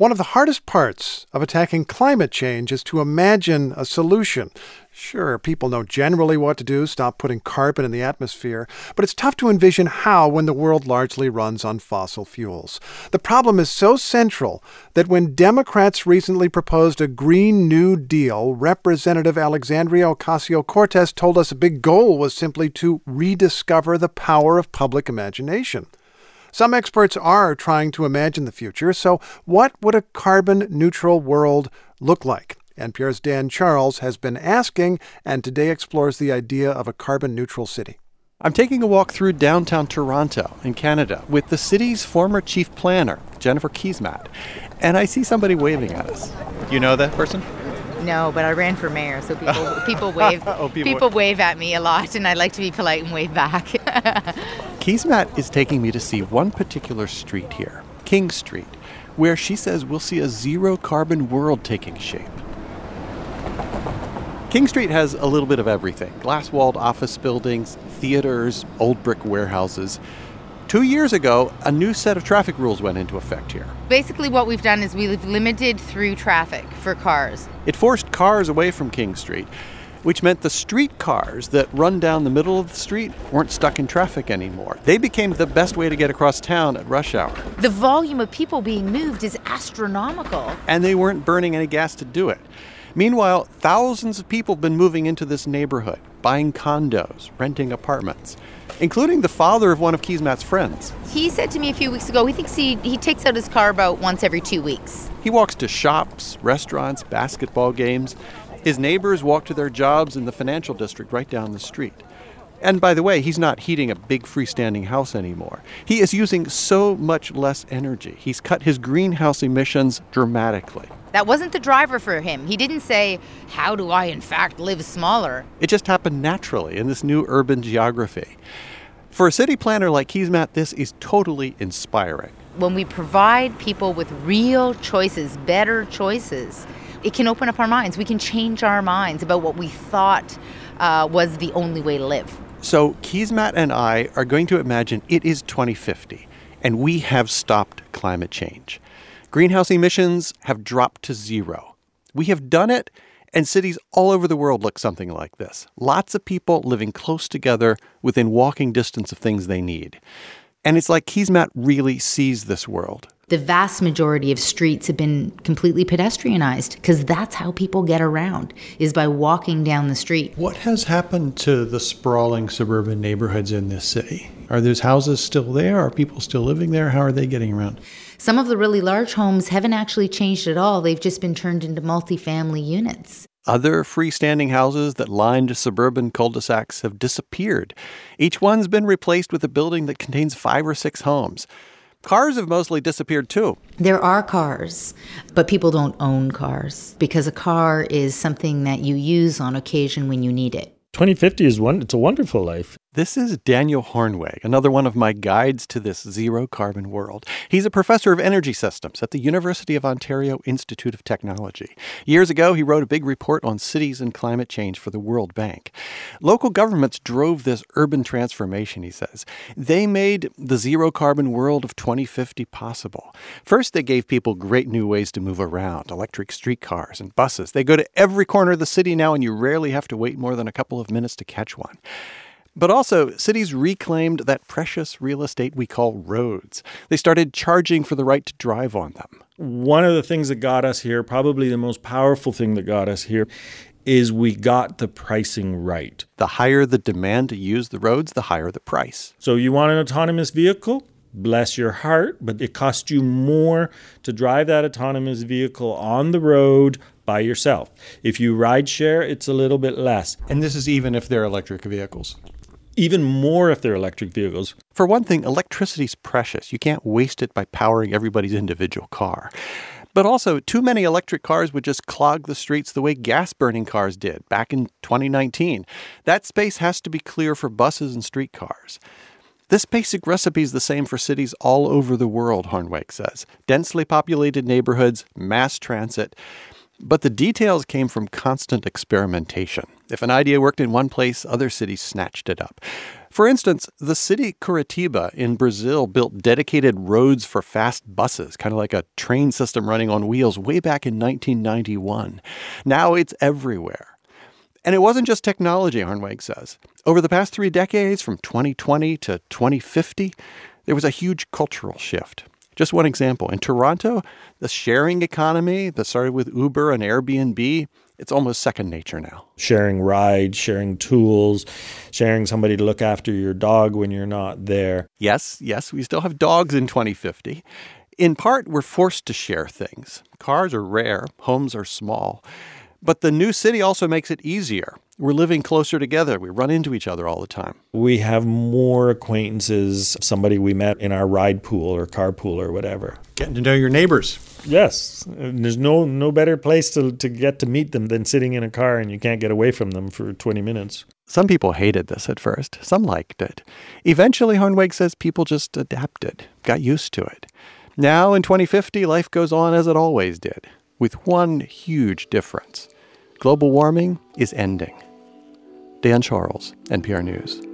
One of the hardest parts of attacking climate change is to imagine a solution. Sure, people know generally what to do, stop putting carbon in the atmosphere, but it's tough to envision how when the world largely runs on fossil fuels. The problem is so central that when Democrats recently proposed a Green New Deal, Representative Alexandria Ocasio-Cortez told us a big goal was simply to rediscover the power of public imagination. Some experts are trying to imagine the future, so what would a carbon-neutral world look like? NPR's Dan Charles has been asking, and today explores the idea of a carbon-neutral city. I'm taking a walk through downtown Toronto in Canada with the city's former chief planner, Jennifer Keesmaat, and I see somebody waving at us. Do you know that person? No, but I ran for mayor, so people wave. People wave at me a lot, and I like to be polite and wave back. Keesmaat is taking me to see one particular street here, King Street, where she says we'll see a zero-carbon world taking shape. King Street has a little bit of everything. Glass-walled office buildings, theaters, old brick warehouses. 2 years ago, a new set of traffic rules went into effect here. Basically, what we've done is we've limited through traffic for cars. It forced cars away from King Street, which meant the street cars that run down the middle of the street weren't stuck in traffic anymore. They became the best way to get across town at rush hour. The volume of people being moved is astronomical. And they weren't burning any gas to do it. Meanwhile, thousands of people have been moving into this neighborhood, buying condos, renting apartments, including the father of one of Keesmaat's friends. He said to me a few weeks ago, he thinks he takes out his car about once every 2 weeks. He walks to shops, restaurants, basketball games. His neighbors walk to their jobs in the financial district right down the street. And by the way, he's not heating a big freestanding house anymore. He is using so much less energy. He's cut his greenhouse emissions dramatically. That wasn't the driver for him. He didn't say, how do I in fact live smaller? It just happened naturally in this new urban geography. For a city planner like Keesmaat, this is totally inspiring. When we provide people with real choices, better choices, it can open up our minds. We can change our minds about what we thought was the only way to live. So Keesmaat and I are going to imagine it is 2050, and we have stopped climate change. Greenhouse emissions have dropped to zero. We have done it, and cities all over the world look something like this. Lots of people living close together within walking distance of things they need. And it's like Keesmaat really sees this world. The vast majority of streets have been completely pedestrianized because that's how people get around, is by walking down the street. What has happened to the sprawling suburban neighborhoods in this city? Are those houses still there? Are people still living there? How are they getting around? Some of the really large homes haven't actually changed at all. They've just been turned into multifamily units. Other freestanding houses that lined suburban cul-de-sacs have disappeared. Each one's been replaced with a building that contains 5 or 6 homes. Cars have mostly disappeared, too. There are cars, but people don't own cars because a car is something that you use on occasion when you need it. 2050 it's a wonderful life. This is Daniel Hornweg, another one of my guides to this zero-carbon world. He's a professor of energy systems at the University of Ontario Institute of Technology. Years ago, he wrote a big report on cities and climate change for the World Bank. Local governments drove this urban transformation, he says. They made the zero-carbon world of 2050 possible. First, they gave people great new ways to move around, electric streetcars and buses. They go to every corner of the city now, and you rarely have to wait more than a couple of minutes to catch one. But also, cities reclaimed that precious real estate we call roads. They started charging for the right to drive on them. One of the things that got us here, probably the most powerful thing that got us here, is we got the pricing right. The higher the demand to use the roads, the higher the price. So you want an autonomous vehicle? Bless your heart, but it costs you more to drive that autonomous vehicle on the road by yourself. If you ride share, it's a little bit less. And this is even if they're electric vehicles. Even more if they're electric vehicles. For one thing, electricity's precious. You can't waste it by powering everybody's individual car. But also, too many electric cars would just clog the streets the way gas-burning cars did back in 2019. That space has to be clear for buses and streetcars. This basic recipe is the same for cities all over the world, Hornweg says. Densely populated neighborhoods, mass transit. But the details came from constant experimentation. If an idea worked in one place, other cities snatched it up. For instance, the city Curitiba in Brazil built dedicated roads for fast buses, kind of like a train system running on wheels, way back in 1991. Now it's everywhere. And it wasn't just technology, Harnweg says. Over the past 3 decades, from 2020 to 2050, there was a huge cultural shift. Just one example. In Toronto, the sharing economy that started with Uber and Airbnb, it's almost second nature now. Sharing rides, sharing tools, sharing somebody to look after your dog when you're not there. Yes, we still have dogs in 2050. In part, we're forced to share things. Cars are rare, homes are small. But the new city also makes it easier. We're living closer together. We run into each other all the time. We have more acquaintances, somebody we met in our ride pool or carpool or whatever. Getting to know your neighbors. Yes. And there's no better place to get to meet them than sitting in a car and you can't get away from them for 20 minutes. Some people hated this at first. Some liked it. Eventually, Harnweg says people just adapted, got used to it. Now, in 2050, life goes on as it always did, with one huge difference. Global warming is ending. Dan Charles, NPR News.